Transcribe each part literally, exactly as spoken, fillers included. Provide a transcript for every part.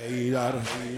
حیدر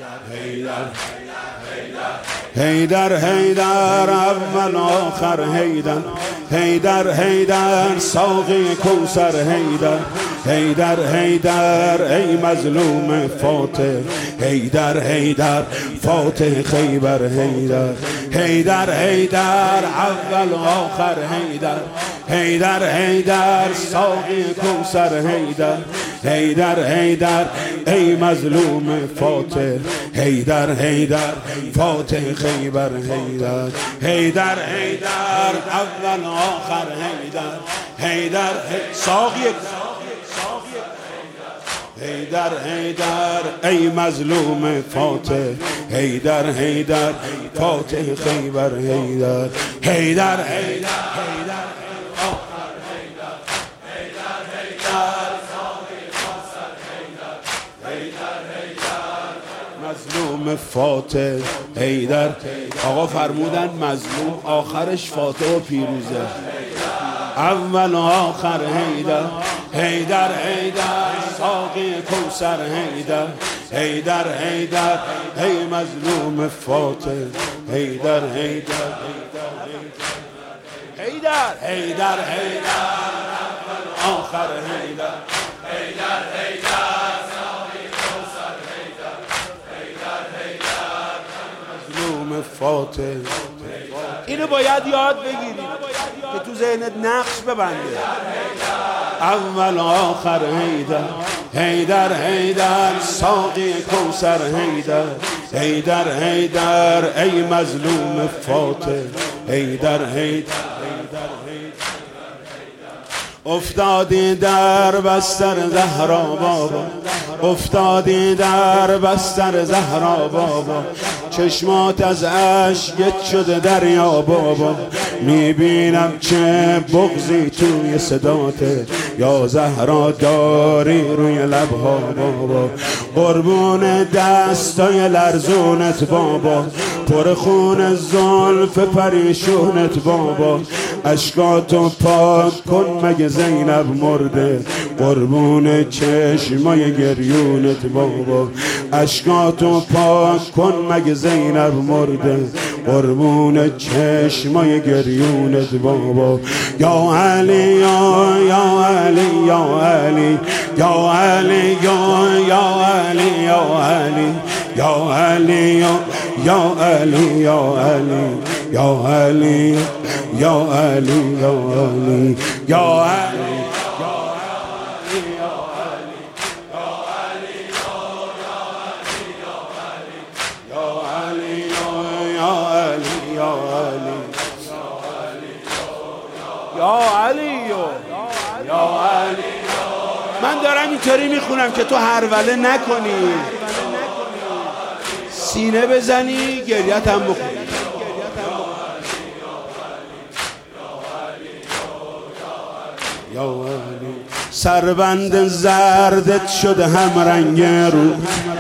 حیدر حیدر اول آخر حیدر حیدر حیدر ساقی کوثر حیدر حیدر حیدر ای مظلوم فاتح حیدر حیدر فاتح خیبر حیدر حیدر حیدر اول آخر حیدر حیدر حیدر ساقی کوثر حیدر حیدر حیدر ای مظلوم فاتح حیدر حیدر فاتح خیبر حیدر حیدر حیدر اول آخر حیدر حیدر ساقی حیدر حیدر ای مظلوم فاتح حیدر حیدر فاتح خیبر حیدر حیدر حیدر مظلوم فاتح حیدر. آقا فرمودن مظلوم آخرش فاتح و پیروزه، اول و آخر حیدر حیدر حیدر ساقی کوثر حیدر حیدر حیدر ای مظلوم فاتح حیدر حیدر حیدر حیدر حیدر آخر حیدر حیدر حیدر ساقی کوثر حیدر حیدر حیدر مظلوم فاتح. اینو باید یاد بگیری که تو ذهنت نقش ببنده. اول آخر حیدر حیدر حیدر ساقی کوثر حیدر حیدر حیدر ای مظلوم فاتح حیدر حیدر افتادی در بستر زهرا بابا افتادی در بستر زهرا بابا چشمات از اشک شده دریا بابا میبینم چه بغضی توی صداته یا زهرا داری روی لبها بابا قربون دستای لرزونت بابا پر خون زلف پریشونت بابا اشکاتو پاک کن مگه زینب مرده قربون چشمای گریونت بابا اشکاتو پاک کن مگه زینب مرده قربون چشمای گریونت بابا یا علی یا یا علی یا علی یا علی یا یا علی یا علی یا علی یا علی یا علی یا علی یا علی یا علی یا علی یا علی یا علی. من دارم اینطوری میخونم که تو هروله نکنی، سینه بزنی، گریت هم بخونی. یا علی سربند زردت شده هم رنگ رو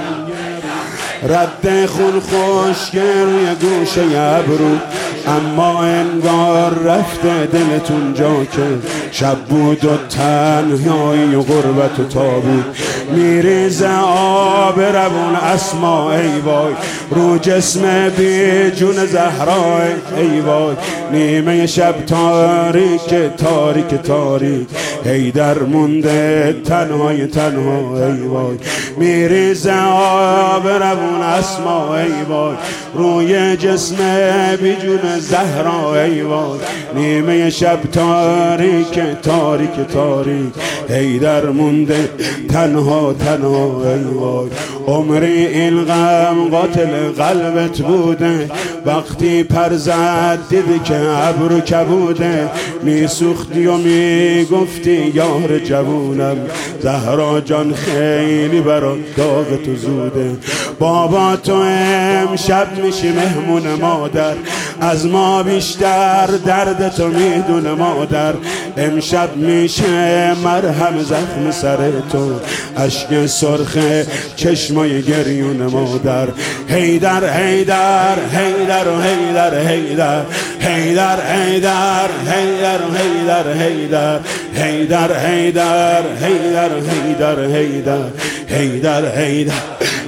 رد خون خشک روی گوشه ابرو اما انگار رفته دلتون جا که شب بود و تنهایی و غربت و تابود میریزه آب روون اسما ای وای رو جسم بی جون زهرا ای وای نیمه شب تاریک تاریک تاریک حیدر مونده تنهای تنها ای وای میریزه آب روون اسما ای وای روی جسم بی جون زهرا ای وای نیمه شب تاریک تاریک تاریک حیدر مونده تنها تنها ای وای عمری این غم قاتل قلبت بوده وقتی پر زد دیدی که ابرو کبوده میسوختی و میگفتی یار جوونم زهرا جان خیلی برات داغ تو زوده بابا تو امشب میشی مهمون مادر از ما بیشتر درد تو میدونه مادر امشب میشه مرهم زخم سر تو اشک سرخ چشمای گریون مادر حیدر حیدر حیدر و حیدر حیدر حیدر حیدر حیدر و حیدر حیدر حیدر حیدر حیدر حیدر حیدر حیدر حیدر